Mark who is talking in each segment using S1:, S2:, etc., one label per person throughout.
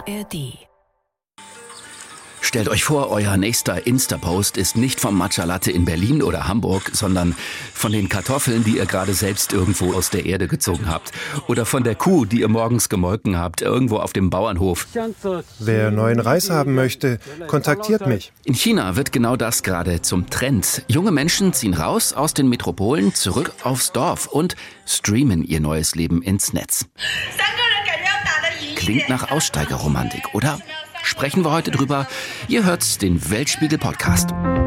S1: ARD.
S2: Stellt euch vor, euer nächster Insta-Post ist nicht vom Matcha Latte in Berlin oder Hamburg, sondern von den Kartoffeln, die ihr gerade selbst irgendwo aus der Erde gezogen habt. Oder von der Kuh, die ihr morgens gemolken habt, irgendwo auf dem Bauernhof.
S3: Wer neuen Reis haben möchte, kontaktiert mich.
S2: In China wird genau das gerade zum Trend. Junge Menschen ziehen raus aus den Metropolen zurück aufs Dorf und streamen ihr neues Leben ins Netz. Klingt nach Aussteigerromantik, oder? Sprechen wir heute drüber. Ihr hört den Weltspiegel-Podcast.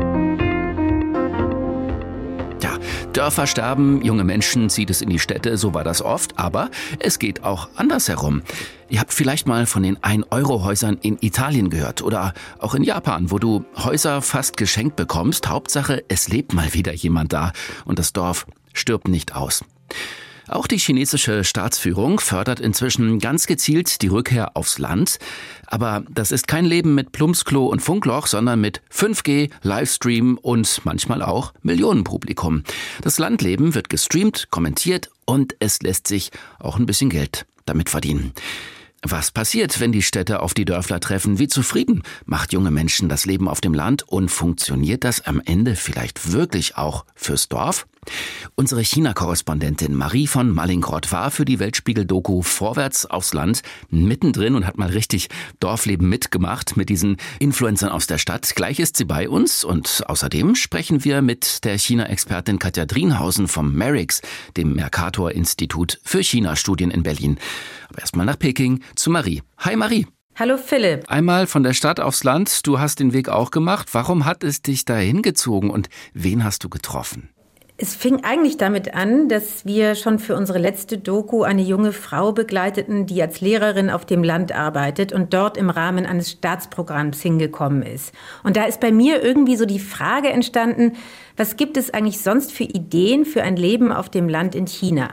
S2: Ja, Dörfer sterben, junge Menschen zieht es in die Städte, so war das oft. Aber es geht auch andersherum. Ihr habt vielleicht mal von den 1-Euro-Häusern in Italien gehört oder auch in Japan, wo du Häuser fast geschenkt bekommst. Hauptsache, es lebt mal wieder jemand da und das Dorf stirbt nicht aus. Auch die chinesische Staatsführung fördert inzwischen ganz gezielt die Rückkehr aufs Land. Aber das ist kein Leben mit Plumpsklo und Funkloch, sondern mit 5G, Livestream und manchmal auch Millionenpublikum. Das Landleben wird gestreamt, kommentiert und es lässt sich auch ein bisschen Geld damit verdienen. Was passiert, wenn die Städte auf die Dörfler treffen? Wie zufrieden macht junge Menschen das Leben auf dem Land? Und funktioniert das am Ende vielleicht wirklich auch fürs Dorf? Unsere China-Korrespondentin Marie von Mallinckrodt war für die Weltspiegel-Doku Vorwärts aufs Land mittendrin und hat mal richtig Dorfleben mitgemacht mit diesen Influencern aus der Stadt. Gleich ist sie bei uns und außerdem sprechen wir mit der China-Expertin Katja Drienhausen vom MERIX, dem Mercator-Institut für China-Studien in Berlin. Aber erstmal nach Peking zu Marie. Hi Marie.
S4: Hallo Philipp.
S2: Einmal von der Stadt aufs Land. Du hast den Weg auch gemacht. Warum hat es dich dahin gezogen und wen hast du getroffen?
S4: Es fing eigentlich damit an, dass wir schon für unsere letzte Doku eine junge Frau begleiteten, die als Lehrerin auf dem Land arbeitet und dort im Rahmen eines Staatsprogramms hingekommen ist. Und da ist bei mir irgendwie so die Frage entstanden, was gibt es eigentlich sonst für Ideen für ein Leben auf dem Land in China?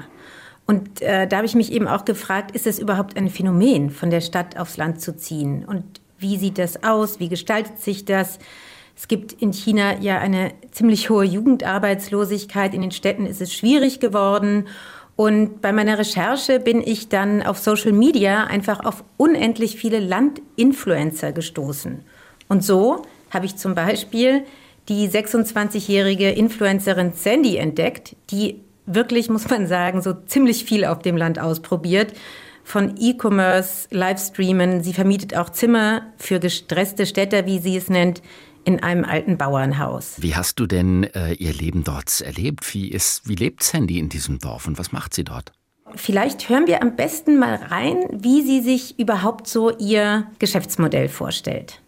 S4: Und da habe ich mich eben auch gefragt, ist es überhaupt ein Phänomen, von der Stadt aufs Land zu ziehen? Und wie sieht das aus? Wie gestaltet sich das? Es gibt in China ja eine ziemlich hohe Jugendarbeitslosigkeit. In den Städten ist es schwierig geworden. Und bei meiner Recherche bin ich dann auf Social Media einfach auf unendlich viele Landinfluencer gestoßen. Und so habe ich zum Beispiel die 26-jährige Influencerin Sandy entdeckt, die wirklich, muss man sagen, so ziemlich viel auf dem Land ausprobiert. Von E-Commerce, Livestreamen. Sie vermietet auch Zimmer für gestresste Städter, wie sie es nennt, in einem alten Bauernhaus.
S2: Wie hast du denn ihr Leben dort erlebt? Wie lebt Sandy in diesem Dorf und was macht sie dort?
S4: Vielleicht hören wir am besten mal rein, wie sie sich überhaupt so ihr Geschäftsmodell vorstellt.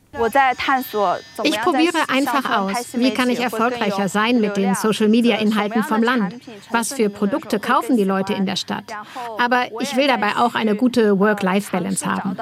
S5: Ich probiere einfach aus, wie kann ich erfolgreicher sein mit den Social-Media-Inhalten vom Land? Was für Produkte kaufen die Leute in der Stadt? Aber ich will dabei auch eine gute Work-Life-Balance haben.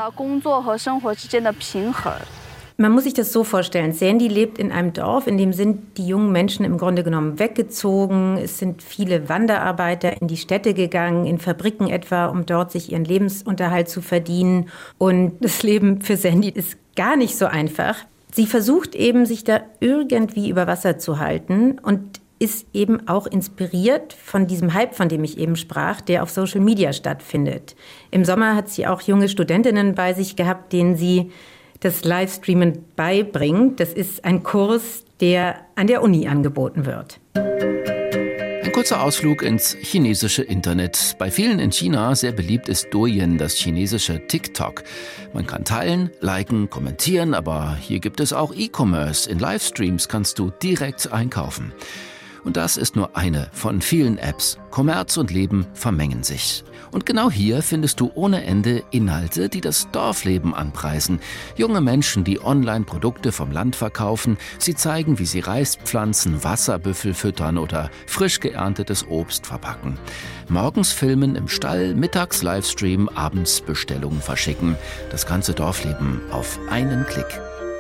S4: Man muss sich das so vorstellen, Sandy lebt in einem Dorf, in dem sind die jungen Menschen im Grunde genommen weggezogen. Es sind viele Wanderarbeiter in die Städte gegangen, in Fabriken etwa, um dort sich ihren Lebensunterhalt zu verdienen. Und das Leben für Sandy ist gar nicht so einfach. Sie versucht eben, sich da irgendwie über Wasser zu halten und ist eben auch inspiriert von diesem Hype, von dem ich eben sprach, der auf Social Media stattfindet. Im Sommer hat sie auch junge Studentinnen bei sich gehabt, denen sie das Livestreamen beibringt. Das ist ein Kurs, der an der Uni angeboten wird.
S2: Ein kurzer Ausflug ins chinesische Internet. Bei vielen in China sehr beliebt ist Douyin, das chinesische TikTok. Man kann teilen, liken, kommentieren, aber hier gibt es auch E-Commerce. In Livestreams kannst du direkt einkaufen. Und das ist nur eine von vielen Apps. Kommerz und Leben vermengen sich. Und genau hier findest du ohne Ende Inhalte, die das Dorfleben anpreisen. Junge Menschen, die Online-Produkte vom Land verkaufen. Sie zeigen, wie sie Reis pflanzen, Wasserbüffel füttern oder frisch geerntetes Obst verpacken. Morgens filmen im Stall, mittags Livestream, abends Bestellungen verschicken. Das ganze Dorfleben auf einen Klick.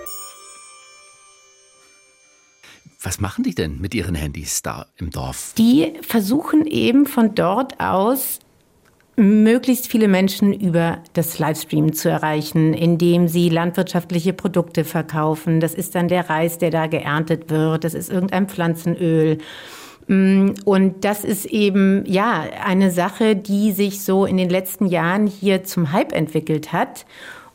S2: Was machen die denn mit ihren Handys da im Dorf?
S4: Die versuchen eben von dort aus, möglichst viele Menschen über das Livestream zu erreichen, indem sie landwirtschaftliche Produkte verkaufen. Das ist dann der Reis, der da geerntet wird. Das ist irgendein Pflanzenöl. Und das ist eben eine Sache, die sich so in den letzten Jahren hier zum Hype entwickelt hat.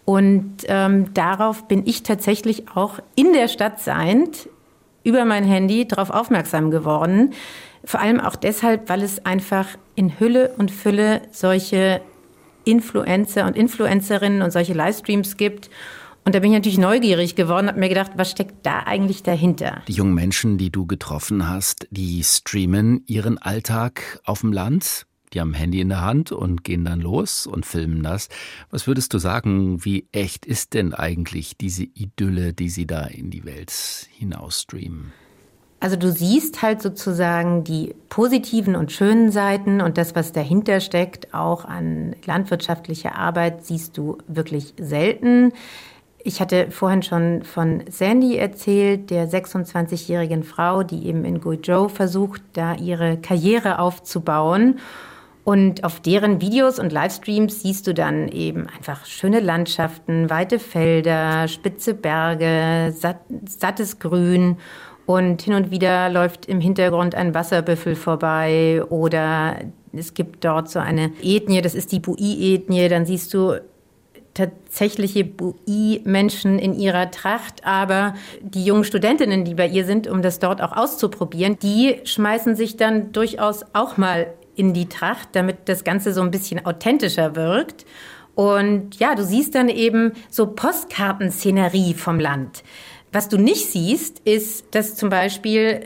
S4: Und darauf bin ich tatsächlich auch in der Stadt seiend über mein Handy darauf aufmerksam geworden. Vor allem auch deshalb, weil es einfach in Hülle und Fülle solche Influencer und Influencerinnen und solche Livestreams gibt. Und da bin ich natürlich neugierig geworden, habe mir gedacht, was steckt da eigentlich dahinter?
S2: Die jungen Menschen, die du getroffen hast, die streamen ihren Alltag auf dem Land. Die haben ein Handy in der Hand und gehen dann los und filmen das. Was würdest du sagen, wie echt ist denn eigentlich diese Idylle, die sie da in die Welt hinaus streamen?
S4: Also du siehst halt sozusagen die positiven und schönen Seiten und das, was dahinter steckt, auch an landwirtschaftlicher Arbeit, siehst du wirklich selten. Ich hatte vorhin schon von Sandy erzählt, der 26-jährigen Frau, die eben in Guizhou versucht, da ihre Karriere aufzubauen. Und auf deren Videos und Livestreams siehst du dann eben einfach schöne Landschaften, weite Felder, spitze Berge, sattes Grün. Und hin und wieder läuft im Hintergrund ein Wasserbüffel vorbei oder es gibt dort so eine Ethnie, das ist die Bui-Ethnie. Dann siehst du tatsächliche Bui-Menschen in ihrer Tracht, aber die jungen Studentinnen, die bei ihr sind, um das dort auch auszuprobieren, die schmeißen sich dann durchaus auch mal in die Tracht, damit das Ganze so ein bisschen authentischer wirkt. Und ja, du siehst dann eben so Postkartenszenerie vom Land. Was du nicht siehst, ist, dass zum Beispiel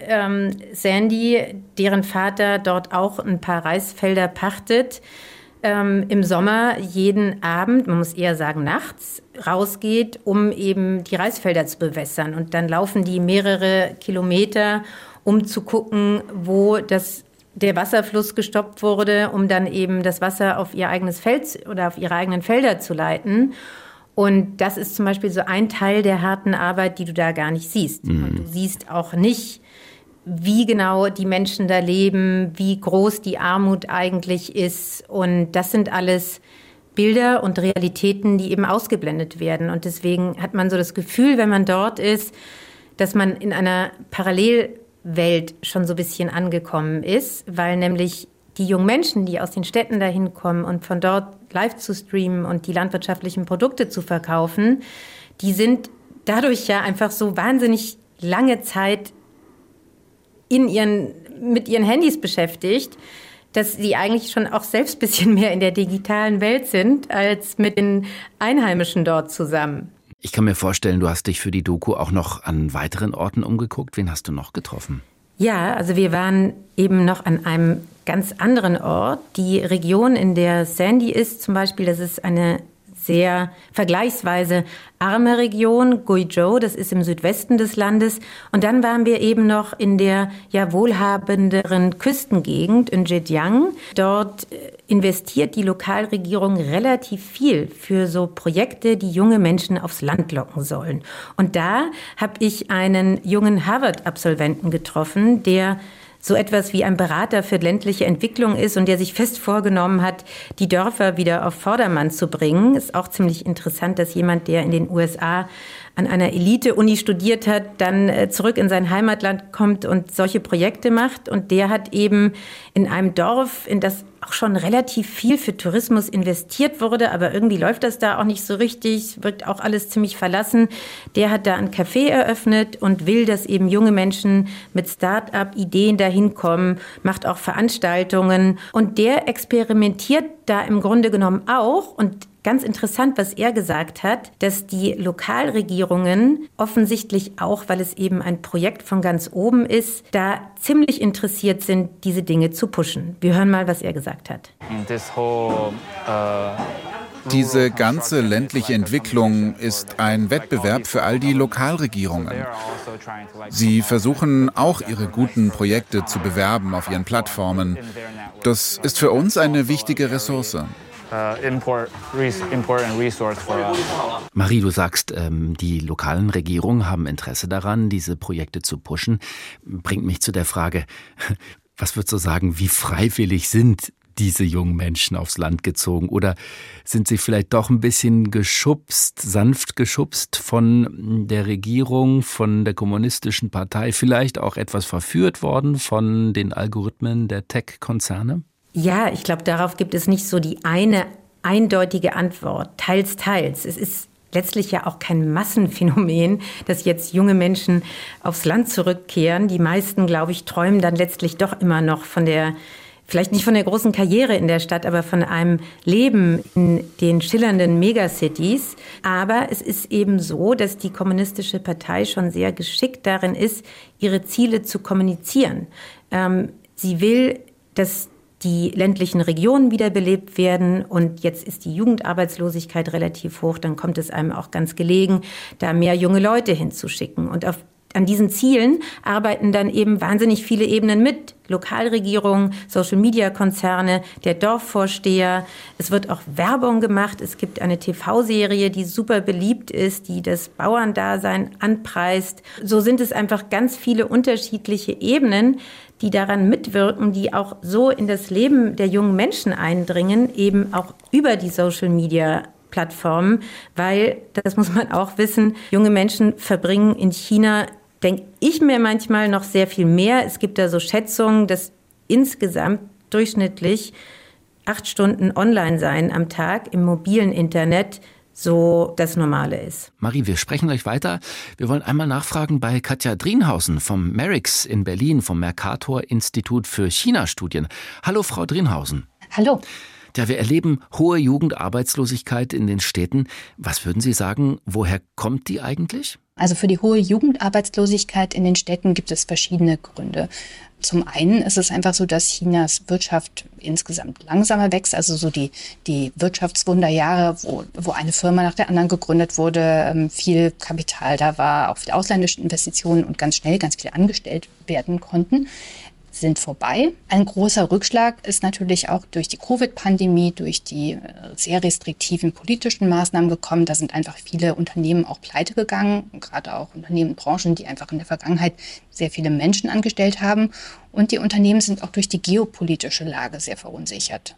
S4: Sandy, deren Vater dort auch ein paar Reisfelder pachtet, im Sommer jeden Abend, man muss eher sagen nachts, rausgeht, um eben die Reisfelder zu bewässern. Und dann laufen die mehrere Kilometer, um zu gucken, wo der Wasserfluss gestoppt wurde, um dann eben das Wasser auf ihr eigenes Feld oder auf ihre eigenen Felder zu leiten. Und das ist zum Beispiel so ein Teil der harten Arbeit, die du da gar nicht siehst. Und du siehst auch nicht, wie genau die Menschen da leben, wie groß die Armut eigentlich ist. Und das sind alles Bilder und Realitäten, die eben ausgeblendet werden. Und deswegen hat man so das Gefühl, wenn man dort ist, dass man in einer Parallelwelt schon so ein bisschen angekommen ist, weil nämlich die jungen Menschen, die aus den Städten dahin kommen und von dort live zu streamen und die landwirtschaftlichen Produkte zu verkaufen, die sind dadurch ja einfach so wahnsinnig lange Zeit mit ihren Handys beschäftigt, dass sie eigentlich schon auch selbst ein bisschen mehr in der digitalen Welt sind, als mit den Einheimischen dort zusammen.
S2: Ich kann mir vorstellen, du hast dich für die Doku auch noch an weiteren Orten umgeguckt. Wen hast du noch getroffen?
S4: Ja, also wir waren eben noch an einem ganz anderen Ort. Die Region, in der Sandy ist zum Beispiel, das ist eine sehr vergleichsweise arme Region, Guizhou, das ist im Südwesten des Landes. Und dann waren wir eben noch in der ja wohlhabenderen Küstengegend in Zhejiang. Dort investiert die Lokalregierung relativ viel für so Projekte, die junge Menschen aufs Land locken sollen. Und da habe ich einen jungen Harvard-Absolventen getroffen, der so etwas wie ein Berater für ländliche Entwicklung ist und der sich fest vorgenommen hat, die Dörfer wieder auf Vordermann zu bringen. Ist auch ziemlich interessant, dass jemand, der in den USA an einer Elite-Uni studiert hat, dann zurück in sein Heimatland kommt und solche Projekte macht. Und der hat eben in einem Dorf, in das auch schon relativ viel für Tourismus investiert wurde, aber irgendwie läuft das da auch nicht so richtig, wirkt auch alles ziemlich verlassen. Der hat da ein Café eröffnet und will, dass eben junge Menschen mit Start-up-Ideen dahin kommen, macht auch Veranstaltungen. Und der experimentiert da im Grunde genommen auch. Und ganz interessant, was er gesagt hat, dass die Lokalregierungen offensichtlich auch, weil es eben ein Projekt von ganz oben ist, da ziemlich interessiert sind, diese Dinge zu pushen. Wir hören mal, was er gesagt hat.
S1: Diese ganze ländliche Entwicklung ist ein Wettbewerb für all die Lokalregierungen. Sie versuchen auch ihre guten Projekte zu bewerben auf ihren Plattformen. Das ist für uns eine wichtige Ressource.
S2: Marie, du sagst, die lokalen Regierungen haben Interesse daran, diese Projekte zu pushen. Bringt mich zu der Frage, was würdest du sagen, wie freiwillig sind diese jungen Menschen aufs Land gezogen? Oder sind sie vielleicht doch ein bisschen sanft geschubst von der Regierung, von der kommunistischen Partei, vielleicht auch etwas verführt worden von den Algorithmen der Tech-Konzerne?
S4: Ja, ich glaube, darauf gibt es nicht so die eine eindeutige Antwort. Teils, teils. Es ist letztlich ja auch kein Massenphänomen, dass jetzt junge Menschen aufs Land zurückkehren. Die meisten, glaube ich, träumen dann letztlich doch immer noch vielleicht nicht von der großen Karriere in der Stadt, aber von einem Leben in den schillernden Megacities. Aber es ist eben so, dass die Kommunistische Partei schon sehr geschickt darin ist, ihre Ziele zu kommunizieren. Sie will, dass die ländlichen Regionen wiederbelebt werden und jetzt ist die Jugendarbeitslosigkeit relativ hoch, dann kommt es einem auch ganz gelegen, da mehr junge Leute hinzuschicken. Und an diesen Zielen arbeiten dann eben wahnsinnig viele Ebenen mit. Lokalregierungen, Social-Media-Konzerne, der Dorfvorsteher. Es wird auch Werbung gemacht. Es gibt eine TV-Serie, die super beliebt ist, die das Bauerndasein anpreist. So sind es einfach ganz viele unterschiedliche Ebenen, die daran mitwirken, die auch so in das Leben der jungen Menschen eindringen, eben auch über die Social-Media-Plattformen, weil, das muss man auch wissen, junge Menschen verbringen in China, denke ich mir manchmal, noch sehr viel mehr. Es gibt da so Schätzungen, dass insgesamt durchschnittlich 8 Stunden Online-Sein am Tag im mobilen Internet so das Normale ist.
S2: Marie, wir sprechen gleich weiter. Wir wollen einmal nachfragen bei Katja Drienhausen vom MERIX in Berlin, vom Mercator-Institut für China-Studien. Hallo, Frau Drienhausen.
S6: Hallo.
S2: Ja, wir erleben hohe Jugendarbeitslosigkeit in den Städten. Was würden Sie sagen, woher kommt die eigentlich?
S6: Also für die hohe Jugendarbeitslosigkeit in den Städten gibt es verschiedene Gründe. Zum einen ist es einfach so, dass Chinas Wirtschaft insgesamt langsamer wächst. Also so die Wirtschaftswunderjahre, wo eine Firma nach der anderen gegründet wurde, viel Kapital da war, auch viele ausländische Investitionen und ganz schnell ganz viele angestellt werden konnten, sind vorbei. Ein großer Rückschlag ist natürlich auch durch die Covid-Pandemie, durch die sehr restriktiven politischen Maßnahmen gekommen. Da sind einfach viele Unternehmen auch pleite gegangen, gerade auch Unternehmen, Branchen, die einfach in der Vergangenheit sehr viele Menschen angestellt haben. Und die Unternehmen sind auch durch die geopolitische Lage sehr verunsichert.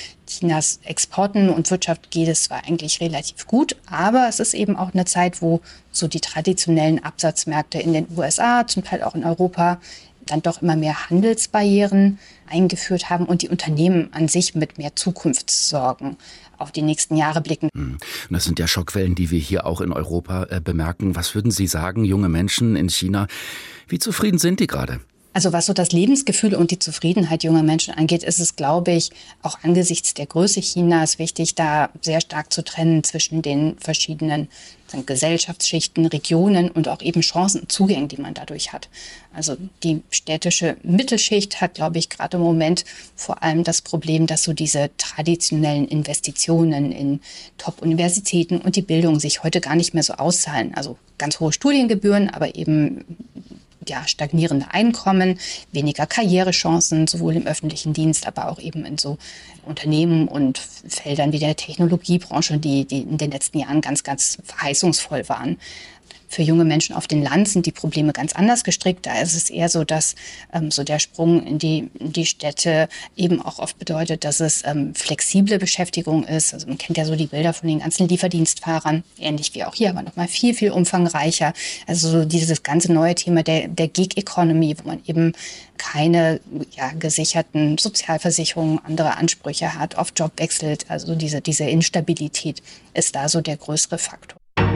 S6: Chinas Exporten und Wirtschaft geht es zwar eigentlich relativ gut, aber es ist eben auch eine Zeit, wo so die traditionellen Absatzmärkte in den USA, zum Teil auch in Europa, dann doch immer mehr Handelsbarrieren eingeführt haben und die Unternehmen an sich mit mehr Zukunftssorgen auf die nächsten Jahre blicken.
S2: Und das sind ja Schockwellen, die wir hier auch in Europa bemerken. Was würden Sie sagen, junge Menschen in China, wie zufrieden sind die gerade?
S6: Also was so das Lebensgefühl und die Zufriedenheit junger Menschen angeht, ist es, glaube ich, auch angesichts der Größe Chinas wichtig, da sehr stark zu trennen zwischen den verschiedenen Gesellschaftsschichten, Regionen und auch eben Chancen und Zugängen, die man dadurch hat. Also die städtische Mittelschicht hat, glaube ich, gerade im Moment vor allem das Problem, dass so diese traditionellen Investitionen in Top-Universitäten und die Bildung sich heute gar nicht mehr so auszahlen. Also ganz hohe Studiengebühren, aber eben stagnierende Einkommen, weniger Karrierechancen, sowohl im öffentlichen Dienst, aber auch eben in so Unternehmen und Feldern wie der Technologiebranche, die in den letzten Jahren ganz, ganz verheißungsvoll waren. Für junge Menschen auf dem Land sind die Probleme ganz anders gestrickt. Da ist es eher so, dass so der Sprung in die Städte eben auch oft bedeutet, dass es flexible Beschäftigung ist. Also man kennt ja so die Bilder von den ganzen Lieferdienstfahrern, ähnlich wie auch hier, aber nochmal viel, viel umfangreicher. Also so dieses ganze neue Thema der Gig Economy, wo man eben keine gesicherten Sozialversicherungen, andere Ansprüche hat, oft Job wechselt. Also diese Instabilität ist da so der größere Faktor.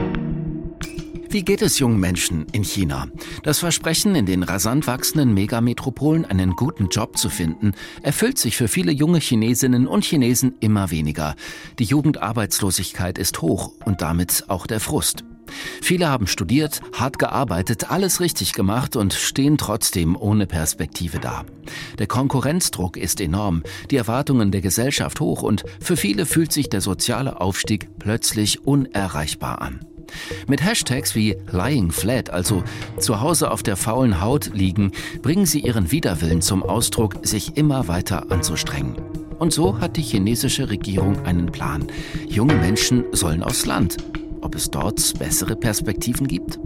S2: Wie geht es jungen Menschen in China? Das Versprechen, in den rasant wachsenden Megametropolen einen guten Job zu finden, erfüllt sich für viele junge Chinesinnen und Chinesen immer weniger. Die Jugendarbeitslosigkeit ist hoch und damit auch der Frust. Viele haben studiert, hart gearbeitet, alles richtig gemacht und stehen trotzdem ohne Perspektive da. Der Konkurrenzdruck ist enorm, die Erwartungen der Gesellschaft hoch und für viele fühlt sich der soziale Aufstieg plötzlich unerreichbar an. Mit Hashtags wie Lying Flat, also zu Hause auf der faulen Haut liegen, bringen sie ihren Widerwillen zum Ausdruck, sich immer weiter anzustrengen. Und so hat die chinesische Regierung einen Plan. Junge Menschen sollen aufs Land. Ob es dort bessere Perspektiven gibt?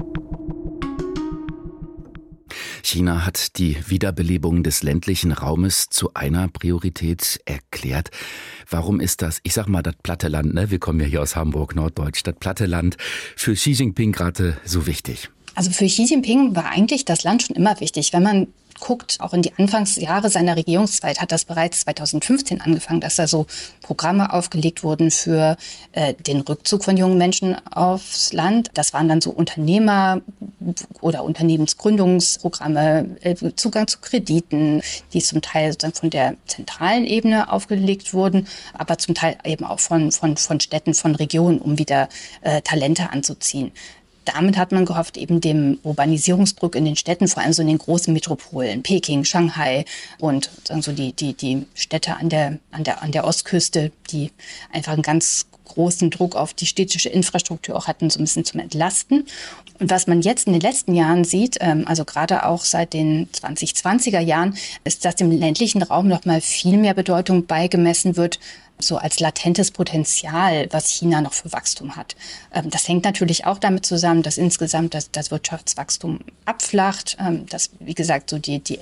S2: China hat die Wiederbelebung des ländlichen Raumes zu einer Priorität erklärt. Warum ist das, ich sag mal, das platte Land, wir kommen ja hier aus Hamburg, Norddeutsch, das platte Land für Xi Jinping gerade so wichtig?
S6: Also für Xi Jinping war eigentlich das Land schon immer wichtig. Wenn man guckt, auch in die Anfangsjahre seiner Regierungszeit, hat das bereits 2015 angefangen, dass da so Programme aufgelegt wurden für den Rückzug von jungen Menschen aufs Land. Das waren dann so Unternehmer- oder Unternehmensgründungsprogramme, Zugang zu Krediten, die zum Teil sozusagen von der zentralen Ebene aufgelegt wurden, aber zum Teil eben auch von Städten, von Regionen, um wieder Talente anzuziehen. Damit hat man gehofft, eben dem Urbanisierungsdruck in den Städten, vor allem so in den großen Metropolen, Peking, Shanghai und so die Städte an der Ostküste, die einfach einen ganz großen Druck auf die städtische Infrastruktur auch hatten, so ein bisschen zum Entlasten. Und was man jetzt in den letzten Jahren sieht, also gerade auch seit den 2020er Jahren, ist, dass dem ländlichen Raum noch mal viel mehr Bedeutung beigemessen wird, so als latentes Potenzial, was China noch für Wachstum hat. Das hängt natürlich auch damit zusammen, dass insgesamt das Wirtschaftswachstum abflacht, dass, wie gesagt, so die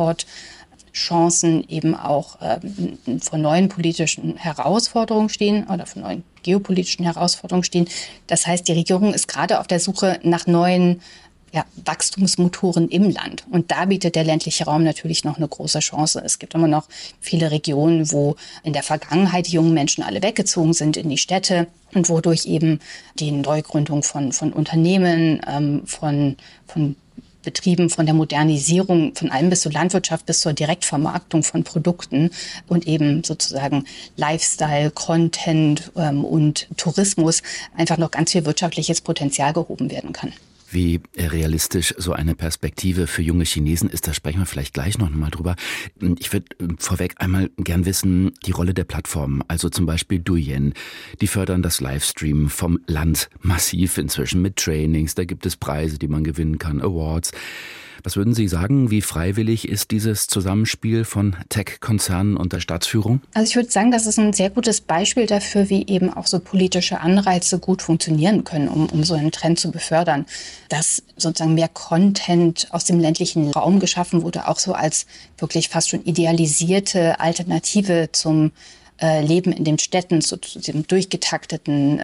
S6: Exportchancen eben auch vor neuen politischen Herausforderungen stehen oder vor neuen geopolitischen Herausforderungen stehen. Das heißt, die Regierung ist gerade auf der Suche nach neuen Wachstumsmotoren im Land. Und da bietet der ländliche Raum natürlich noch eine große Chance. Es gibt immer noch viele Regionen, wo in der Vergangenheit die jungen Menschen alle weggezogen sind in die Städte und wodurch eben die Neugründung von Unternehmen, von Betrieben, von der Modernisierung, von allem bis zur Landwirtschaft, bis zur Direktvermarktung von Produkten und eben sozusagen Lifestyle, Content und Tourismus einfach noch ganz viel wirtschaftliches Potenzial gehoben werden kann.
S2: Wie realistisch so eine Perspektive für junge Chinesen ist, da sprechen wir vielleicht gleich noch mal drüber. Ich würde vorweg einmal gern wissen, die Rolle der Plattformen, also zum Beispiel Douyin, die fördern das Livestream vom Land massiv inzwischen mit Trainings, da gibt es Preise, die man gewinnen kann, Awards. Was würden Sie sagen, wie freiwillig ist dieses Zusammenspiel von Tech-Konzernen und der Staatsführung?
S6: Also ich würde sagen, das ist ein sehr gutes Beispiel dafür, wie eben auch so politische Anreize gut funktionieren können, um so einen Trend zu befördern. Dass sozusagen mehr Content aus dem ländlichen Raum geschaffen wurde, auch so als wirklich fast schon idealisierte Alternative zum Leben in den Städten, zu dem durchgetakteten,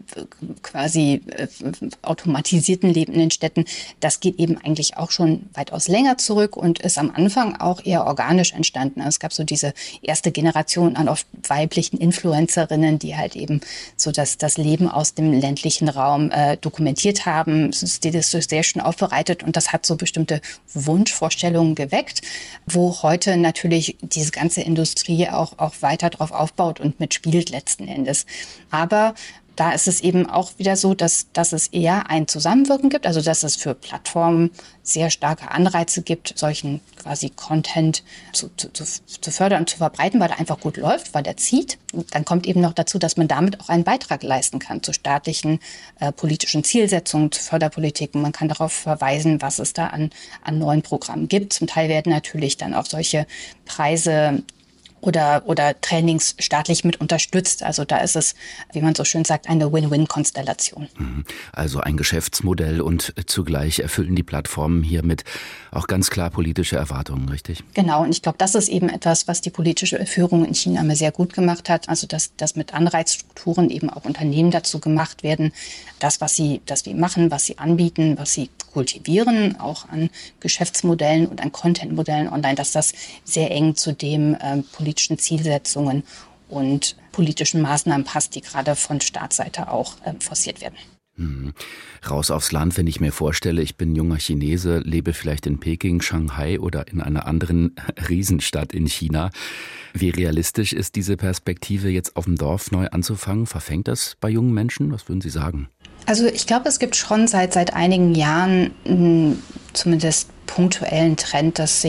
S6: quasi automatisierten Leben in den Städten, das geht eben eigentlich auch schon weitaus länger zurück und ist am Anfang auch eher organisch entstanden. Also es gab so diese erste Generation an oft weiblichen Influencerinnen, die halt eben so das Leben aus dem ländlichen Raum dokumentiert haben. Die das so sehr schön aufbereitet und das hat so bestimmte Wunschvorstellungen geweckt, wo heute natürlich diese ganze Industrie auch weiter drauf aufbaut und mitspielt letzten Endes. Aber da ist es eben auch wieder so, dass es eher ein Zusammenwirken gibt, also dass es für Plattformen sehr starke Anreize gibt, solchen quasi Content zu fördern und zu verbreiten, weil er einfach gut läuft, weil er zieht. Und dann kommt eben noch dazu, dass man damit auch einen Beitrag leisten kann zu staatlichen politischen Zielsetzungen, zu Förderpolitiken. Man kann darauf verweisen, was es da an neuen Programmen gibt. Zum Teil werden natürlich dann auch solche Preise oder Trainings staatlich mit unterstützt. Also da ist es, wie man so schön sagt, eine Win-Win-Konstellation.
S2: Also ein Geschäftsmodell und zugleich erfüllen die Plattformen hiermit auch ganz klar politische Erwartungen, richtig?
S6: Genau, und ich glaube, das ist eben etwas, was die politische Führung in China immer sehr gut gemacht hat. Also dass mit Anreizstrukturen eben auch Unternehmen dazu gemacht werden, das, was sie machen, was sie anbieten, was sie kultivieren, auch an Geschäftsmodellen und an Contentmodellen online, dass das sehr eng zu dem politischen Zielsetzungen und politischen Maßnahmen passt, die gerade von Staatsseite auch forciert werden.
S2: Raus aufs Land, wenn ich mir vorstelle, ich bin junger Chinese, lebe vielleicht in Peking, Shanghai oder in einer anderen Riesenstadt in China. Wie realistisch ist diese Perspektive, jetzt auf dem Dorf neu anzufangen? Verfängt das bei jungen Menschen? Was würden Sie sagen?
S6: Also ich glaube, es gibt schon seit einigen Jahren zumindest punktuellen Trend, dass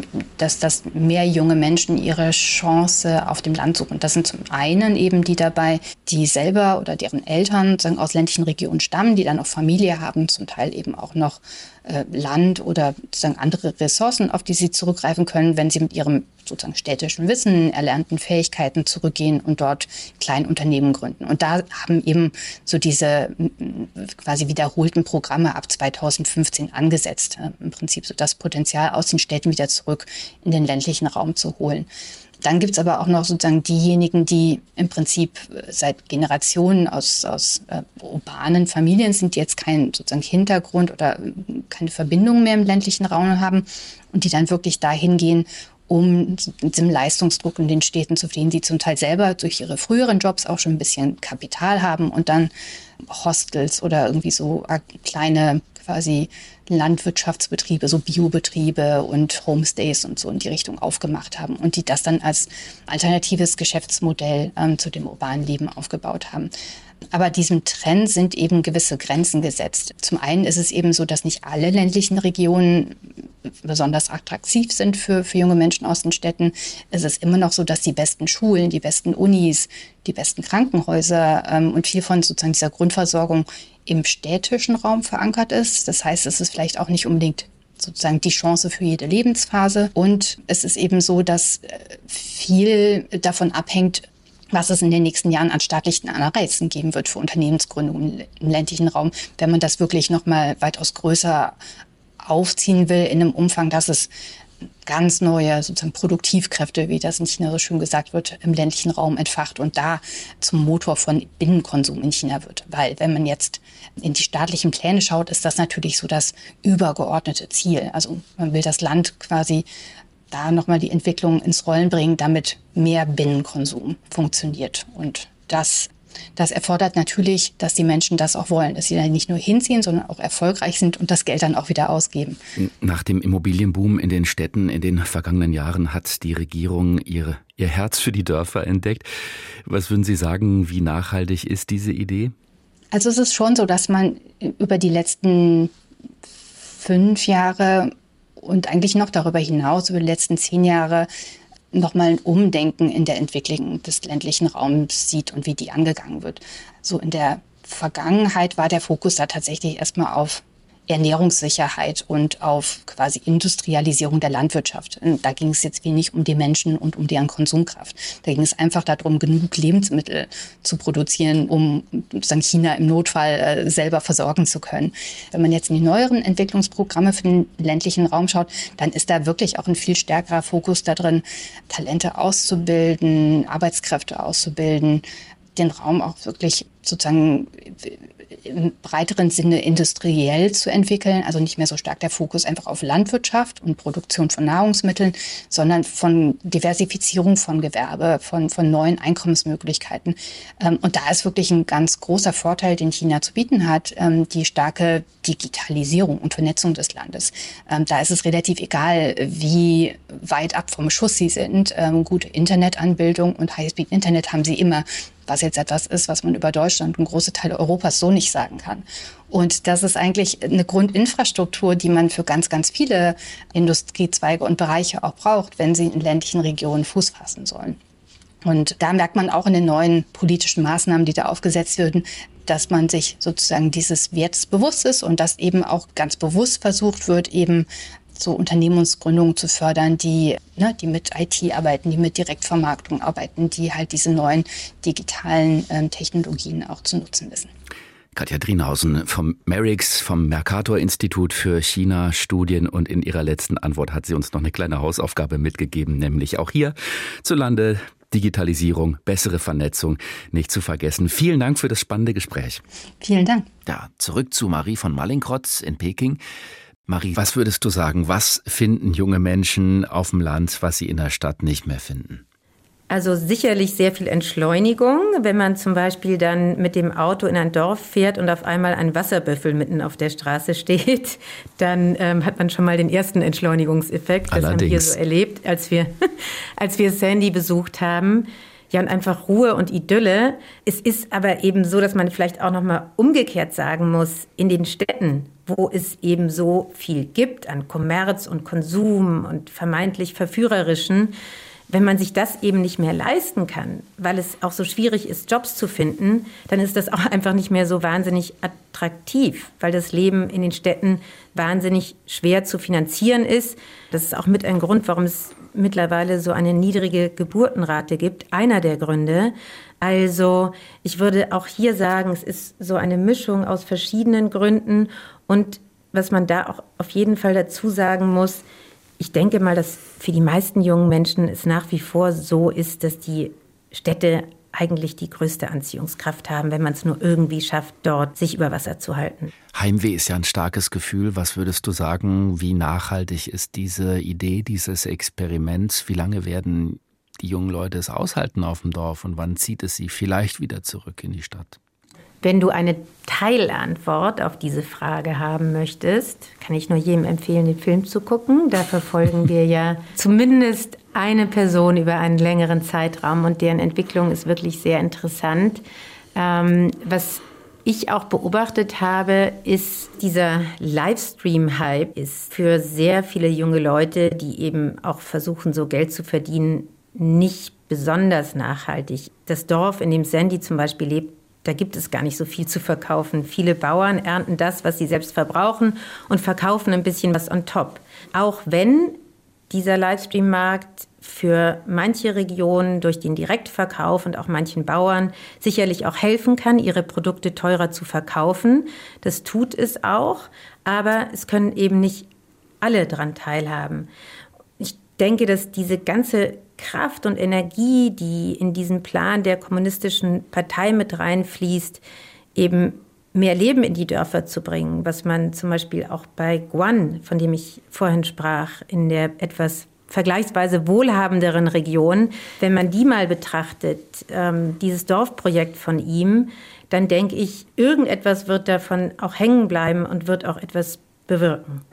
S6: mehr junge Menschen ihre Chance auf dem Land suchen. Das sind zum einen eben die dabei, die selber oder deren Eltern sozusagen aus ländlichen Regionen stammen, die dann auch Familie haben, zum Teil eben auch noch Land oder sozusagen andere Ressourcen, auf die sie zurückgreifen können, wenn sie mit ihrem sozusagen städtischen Wissen, erlernten Fähigkeiten zurückgehen und dort Kleinunternehmen gründen. Und da haben eben so diese quasi wiederholten Programme ab 2015 angesetzt. Im Prinzip und das Potenzial aus den Städten wieder zurück in den ländlichen Raum zu holen. Dann gibt's aber auch noch sozusagen diejenigen, die im Prinzip seit Generationen aus urbanen Familien sind, die jetzt keinen sozusagen Hintergrund oder keine Verbindung mehr im ländlichen Raum haben und die dann wirklich dahin gehen, um mit dem Leistungsdruck in den Städten zu fliehen, die zum Teil selber durch ihre früheren Jobs auch schon ein bisschen Kapital haben und dann Hostels oder irgendwie so kleine quasi Landwirtschaftsbetriebe, so Biobetriebe und Homestays und so in die Richtung aufgemacht haben und die das dann als alternatives Geschäftsmodell zu dem urbanen Leben aufgebaut haben. Aber diesem Trend sind eben gewisse Grenzen gesetzt. Zum einen ist es eben so, dass nicht alle ländlichen Regionen besonders attraktiv sind für junge Menschen aus den Städten. Es ist immer noch so, dass die besten Schulen, die besten Unis, die besten Krankenhäuser und viel von sozusagen dieser Grundversorgung im städtischen Raum verankert ist. Das heißt, es ist vielleicht auch nicht unbedingt sozusagen die Chance für jede Lebensphase. Und es ist eben so, dass viel davon abhängt, was es in den nächsten Jahren an staatlichen Anreizen geben wird für Unternehmensgründungen im ländlichen Raum, wenn man das wirklich noch mal weitaus größer aufziehen will in einem Umfang, dass es ganz neue sozusagen Produktivkräfte, wie das in China so schön gesagt wird, im ländlichen Raum entfacht und da zum Motor von Binnenkonsum in China wird. Weil wenn man jetzt in die staatlichen Pläne schaut, ist das natürlich so das übergeordnete Ziel. Also man will das Land quasi da nochmal die Entwicklung ins Rollen bringen, damit mehr Binnenkonsum funktioniert. Und das erfordert natürlich, dass die Menschen das auch wollen, dass sie da nicht nur hinziehen, sondern auch erfolgreich sind und das Geld dann auch wieder ausgeben.
S2: Nach dem Immobilienboom in den Städten in den vergangenen Jahren hat die Regierung ihr Herz für die Dörfer entdeckt. Was würden Sie sagen, wie nachhaltig ist diese Idee?
S6: Also es ist schon so, dass man über die letzten 5 Jahre und eigentlich noch darüber hinaus, über die letzten 10 Jahre, nochmal ein Umdenken in der Entwicklung des ländlichen Raums sieht und wie die angegangen wird. So in der Vergangenheit war der Fokus da tatsächlich erstmal auf Ernährungssicherheit und auf quasi Industrialisierung der Landwirtschaft. Und da ging es jetzt wenig um die Menschen und um deren Konsumkraft. Da ging es einfach darum, genug Lebensmittel zu produzieren, um sozusagen China im Notfall selber versorgen zu können. Wenn man jetzt in die neueren Entwicklungsprogramme für den ländlichen Raum schaut, dann ist da wirklich auch ein viel stärkerer Fokus da drin, Talente auszubilden, Arbeitskräfte auszubilden, den Raum auch wirklich sozusagen im breiteren Sinne industriell zu entwickeln, also nicht mehr so stark der Fokus einfach auf Landwirtschaft und Produktion von Nahrungsmitteln, sondern von Diversifizierung von Gewerbe, von neuen Einkommensmöglichkeiten. Und da ist wirklich ein ganz großer Vorteil, den China zu bieten hat, die starke Digitalisierung und Vernetzung des Landes. Da ist es relativ egal, wie weit ab vom Schuss sie sind. Gute Internetanbindung und Highspeed-Internet haben sie immer, was jetzt etwas ist, was man über Deutschland und große Teile Europas so nicht sagen kann. Und das ist eigentlich eine Grundinfrastruktur, die man für ganz, ganz viele Industriezweige und Bereiche auch braucht, wenn sie in ländlichen Regionen Fuß fassen sollen. Und da merkt man auch in den neuen politischen Maßnahmen, die da aufgesetzt werden, dass man sich sozusagen dieses Wertes bewusst ist und dass eben auch ganz bewusst versucht wird, eben so Unternehmensgründungen zu fördern, die mit IT arbeiten, die mit Direktvermarktung arbeiten, die halt diese neuen digitalen Technologien auch zu nutzen wissen.
S2: Katja Drienhausen vom MERIX, vom Mercator-Institut für China-Studien, und in ihrer letzten Antwort hat sie uns noch eine kleine Hausaufgabe mitgegeben, nämlich auch hier zu Lande Digitalisierung, bessere Vernetzung nicht zu vergessen. Vielen Dank für das spannende Gespräch.
S6: Vielen Dank.
S2: Ja, zurück zu Marie von Mallinckrodt in Peking. Marie, was würdest du sagen, was finden junge Menschen auf dem Land, was sie in der Stadt nicht mehr finden?
S4: Also sicherlich sehr viel Entschleunigung, wenn man zum Beispiel dann mit dem Auto in ein Dorf fährt und auf einmal ein Wasserbüffel mitten auf der Straße steht, dann hat man schon mal den ersten Entschleunigungseffekt. Das haben wir so erlebt, als wir Sandy besucht haben. Ja, und einfach Ruhe und Idylle. Es ist aber eben so, dass man vielleicht auch noch mal umgekehrt sagen muss, in den Städten, wo es eben so viel gibt an Kommerz und Konsum und vermeintlich Verführerischen, wenn man sich das eben nicht mehr leisten kann, weil es auch so schwierig ist, Jobs zu finden, dann ist das auch einfach nicht mehr so wahnsinnig attraktiv, weil das Leben in den Städten wahnsinnig schwer zu finanzieren ist. Das ist auch mit ein Grund, warum es mittlerweile so eine niedrige Geburtenrate gibt. Einer der Gründe. Also ich würde auch hier sagen, es ist so eine Mischung aus verschiedenen Gründen und was man da auch auf jeden Fall dazu sagen muss, ich denke mal, dass für die meisten jungen Menschen es nach wie vor so ist, dass die Städte eigentlich die größte Anziehungskraft haben, wenn man es nur irgendwie schafft, dort sich über Wasser zu halten.
S2: Heimweh ist ja ein starkes Gefühl. Was würdest du sagen, wie nachhaltig ist diese Idee, dieses Experiment? Wie lange werden die jungen Leute es aushalten auf dem Dorf und wann zieht es sie vielleicht wieder zurück in die Stadt?
S4: Wenn du eine Teilantwort auf diese Frage haben möchtest, kann ich nur jedem empfehlen, den Film zu gucken. Da verfolgen wir ja zumindest eine Person über einen längeren Zeitraum und deren Entwicklung ist wirklich sehr interessant. Was ich auch beobachtet habe, ist, dieser Livestream-Hype ist für sehr viele junge Leute, die eben auch versuchen, so Geld zu verdienen, nicht besonders nachhaltig. Das Dorf, in dem Sandy zum Beispiel lebt, da gibt es gar nicht so viel zu verkaufen. Viele Bauern ernten das, was sie selbst verbrauchen und verkaufen ein bisschen was on top. Auch wenn dieser Livestream-Markt für manche Regionen durch den Direktverkauf und auch manchen Bauern sicherlich auch helfen kann, ihre Produkte teurer zu verkaufen. Das tut es auch, aber es können eben nicht alle daran teilhaben. Ich denke, dass diese ganze Kraft und Energie, die in diesen Plan der kommunistischen Partei mit reinfließt, eben mehr Leben in die Dörfer zu bringen, was man zum Beispiel auch bei Guan, von dem ich vorhin sprach, in der etwas vergleichsweise wohlhabenderen Region, wenn man die mal betrachtet, dieses Dorfprojekt von ihm, dann denke ich, irgendetwas wird davon auch hängen bleiben und wird auch etwas bewirken.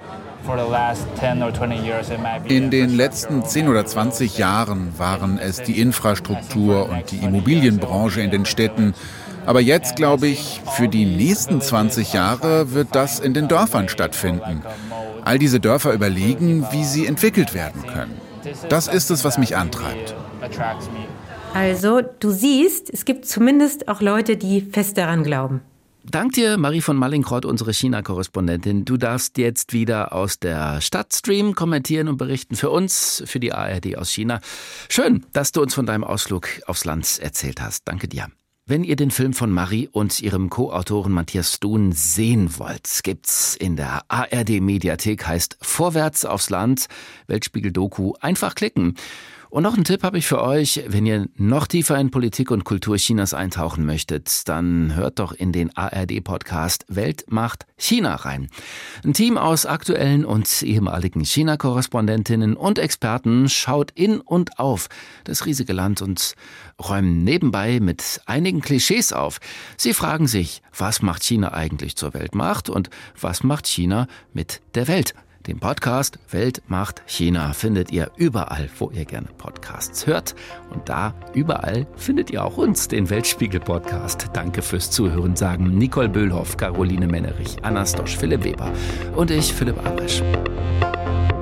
S1: In den letzten 10 oder 20 Jahren waren es die Infrastruktur und die Immobilienbranche in den Städten. Aber jetzt, glaube ich, für die nächsten 20 Jahre wird das in den Dörfern stattfinden. All diese Dörfer überlegen, wie sie entwickelt werden können. Das ist es, was mich antreibt.
S4: Also, du siehst, es gibt zumindest auch Leute, die fest daran glauben.
S2: Dank dir, Marie von Mallinckrodt, unsere China-Korrespondentin. Du darfst jetzt wieder aus der Stadt streamen, kommentieren und berichten für uns, für die ARD aus China. Schön, dass du uns von deinem Ausflug aufs Land erzählt hast. Danke dir. Wenn ihr den Film von Marie und ihrem Co-Autoren Matthias Stun sehen wollt, gibt's in der ARD-Mediathek, heißt Vorwärts aufs Land, Weltspiegel-Doku, einfach klicken. Und noch einen Tipp habe ich für euch, wenn ihr noch tiefer in Politik und Kultur Chinas eintauchen möchtet, dann hört doch in den ARD-Podcast Welt macht China rein. Ein Team aus aktuellen und ehemaligen China-Korrespondentinnen und Experten schaut in und auf das riesige Land und räumen nebenbei mit einigen Klischees auf. Sie fragen sich, was macht China eigentlich zur Weltmacht und was macht China mit der Welt? Den Podcast Welt macht China findet ihr überall, wo ihr gerne Podcasts hört. Und da überall findet ihr auch uns, den Weltspiegel-Podcast. Danke fürs Zuhören, sagen Nicole Böhlhoff, Caroline Mennerich, Anna Stosch, Philipp Weber und ich, Philipp Abrisch.